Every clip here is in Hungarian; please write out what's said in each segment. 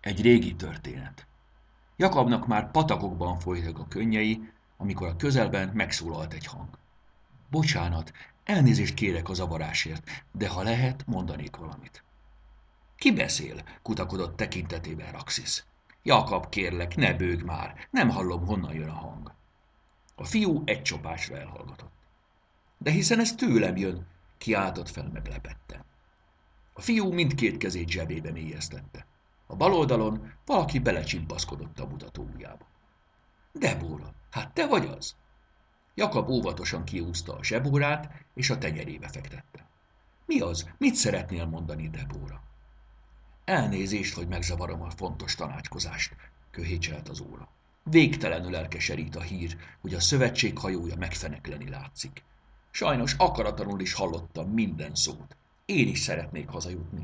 Egy régi történet. Jakabnak már patakokban folytak a könnyei, amikor a közelben megszólalt egy hang. Bocsánat, elnézést kérek a zavarásért, de ha lehet, mondanék valamit. Ki beszél? Kutakodott tekintetében Raxis. Jakab, kérlek, ne bőgj már, nem hallom, honnan jön a hang. A fiú egy csapásra elhallgatott. De hiszen ez tőlem jön, kiáltott fel meglepetten. A fiú mindkét kezét zsebébe mélyeztette. A bal oldalon valaki belecsimpaszkodott a mutató ujjába. Debóra, hát te vagy az? Jakab óvatosan kiúzta a zsebórát, és a tenyerébe fektette. Mi az? Mit szeretnél mondani, Debóra? Elnézést, hogy megzavarom a fontos tanácskozást, köhécselt az óra. Végtelenül elkeserít a hír, hogy a szövetség hajója megfenekleni látszik. Sajnos akaratlanul is hallottam minden szót. Én is szeretnék hazajutni.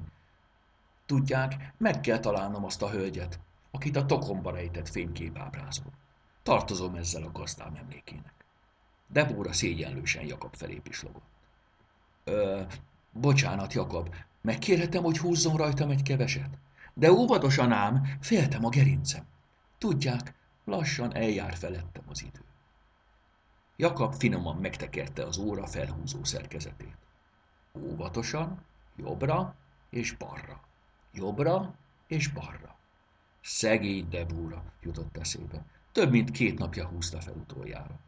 Tudják, meg kell találnom azt a hölgyet, akit a tokomba rejtett fénykép ábrázol. Tartozom ezzel a gazdám emlékének. Debóra szégyenlősen Jakab felé pislogott. Ö, bocsánat, Jakab, megkérhetem, hogy húzzon rajtam egy keveset? De óvatosan ám, féltem a gerincem. Tudják, lassan eljár felettem az idő. Jakab finoman megtekerte az óra felhúzó szerkezetét. Óvatosan, jobbra és balra. Jobbra és balra. Szegény Debóra, jutott eszébe. Több mint 2 napja húzta fel utoljára.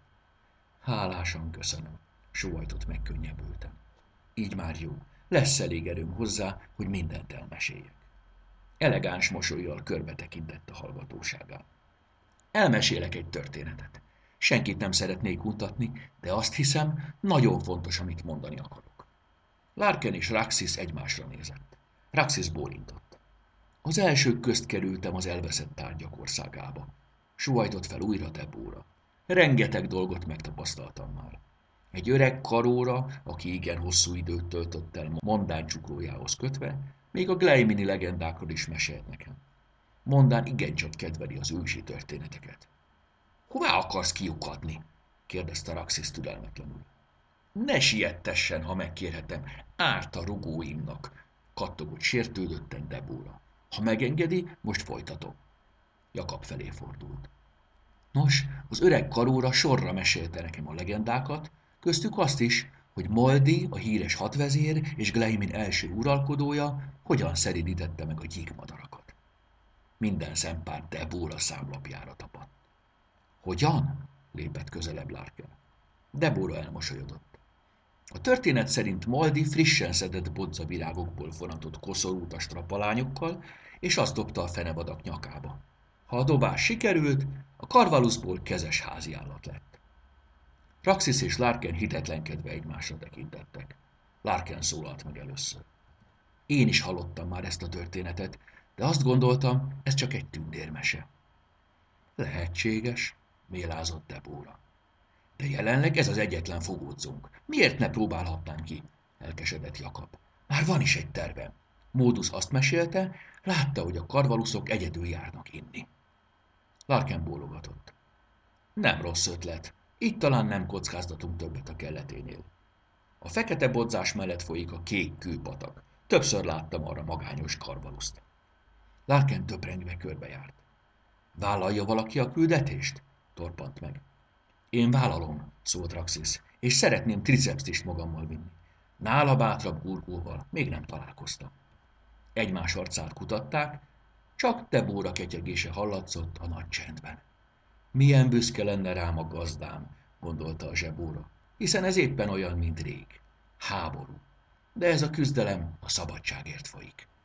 Hálásan köszönöm, sóhajtott megkönnyebbülten. Így már jó, lesz elég erőm hozzá, hogy mindent elmeséljek. Elegáns mosollyal körbe tekintett a hallgatóságán. Elmesélek egy történetet. Senkit nem szeretnék untatni, de azt hiszem, nagyon fontos, amit mondani akarok. Larken és Raxis egymásra nézett. Raxis bólintott. Az elsők közt kerültem az elveszett tárgyak országába. Sóhajtott fel újra Debóra. Rengeteg dolgot megtapasztaltam már. Egy öreg karóra, aki igen hosszú időt töltött el Mondán csuklójához kötve, még a Gleimini legendákról is mesélt nekem. Mondán igencsak kedveli az ősi történeteket. Hová akarsz kiukadni? Kérdezte Raxis türelmetlenül. Ne sietessen, ha megkérhetem, árt a rugóimnak, kattogott sértődötten Debóra. Ha megengedi, most folytatom. Jakab felé fordult. Nos, az öreg karóra sorra mesélte nekem a legendákat, köztük azt is, hogy Moldi, a híres hadvezér és Gleimin első uralkodója hogyan szeridítette meg a gyíkmadarakat. Minden szempár Debóra számlapjára tapadt. Hogyan? Lépett közelebb Larken. Debóra elmosolyodott. A történet szerint Moldi frissen szedett bodzavirágokból fonatott koszorút a strapalányokkal, és azt dobta a fenevadak nyakába. Ha a dobás sikerült, a Karvaluszból kezes háziállat lett. Raxis és Larken hitetlenkedve egymásra tekintettek. Larken szólalt meg először. Én is hallottam már ezt a történetet, de azt gondoltam, ez csak egy tündérmese. Lehetséges, mélázott Debóra. De jelenleg ez az egyetlen fogódzónk. Miért ne próbálhatnám ki? Elkesedett Jakab. Már van is egy tervem. Módusz azt mesélte, látta, hogy a karvaluszok egyedül járnak inni. Larken bólogatott. Nem rossz ötlet. Itt talán nem kockáztatunk többet a kelleténél. A fekete bodzás mellett folyik a kék kőpatak. Többször láttam arra magányos karvaluszt. Larken töprengve körbejárt. Vállalja valaki a küldetést? Torpant meg. Én vállalom, szólt Raxis, és szeretném tricepst is magammal vinni. Nála bátrabb gurgóval még nem találkoztam. Egymás arcát kutatták, csak Debóra ketyegése hallatszott a nagy csendben. Milyen büszke lenne rám a gazdám, gondolta a zsebóra, hiszen ez éppen olyan, mint rég. Háború. De ez a küzdelem a szabadságért folyik.